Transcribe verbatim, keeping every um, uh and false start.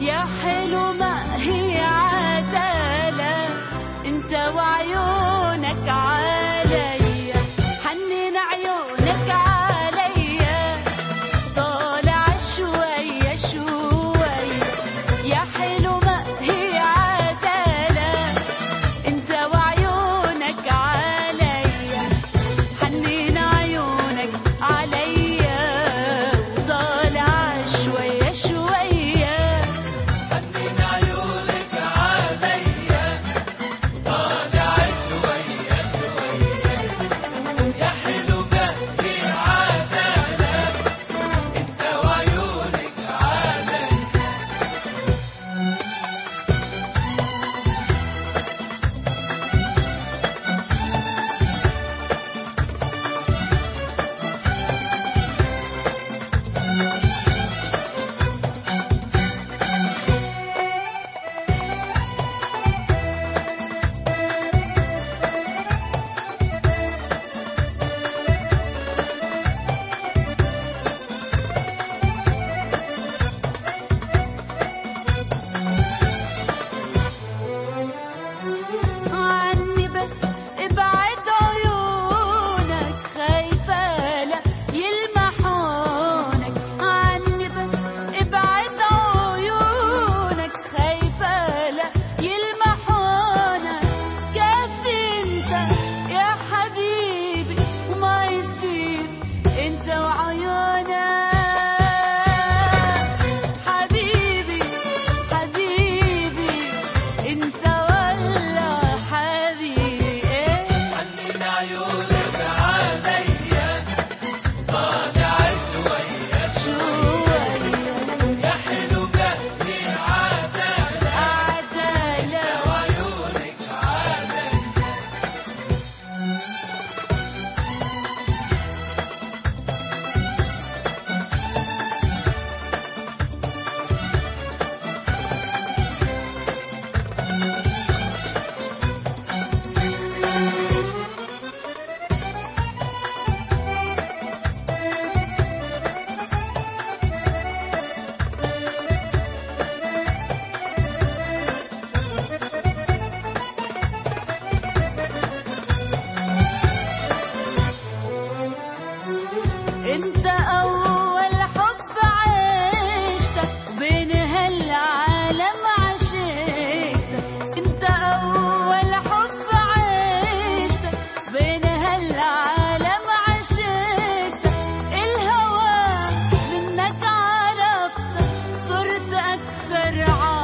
يا حلو ما هي عدالة، انت وعيونك عليا، حنين عيونك عليا، طالع شوية شوية. يا حلو ما هي عدالة، انت وعيونك عليا، حنين عيونك عليا، طالع شوية شوية. حنين عيونك عليا، طالع شوية شوية. يا حلو ما هي عدالة، انت وعيونك عليا. عني بس ابعد عيونك، خايفة لا يلمحونك. عني بس ابعد عيونك، خايفة لا يلمحونك. كافي انت يا حبيبي وما يصير انت وعيونك. حبيبي حبيبي انت ولا حبيبي ايه؟ حنين عيونك عليا، طالع شوية شوية يا حلو ما هي عدالة، عدالة. وعيونك عليا. انت اول حب عشتك، بين هالعالم عشقتك. انت اول حب عشتك، بين هالعالم عشقتك. الهوى منك عرفتك، صرت اكثر عاشق.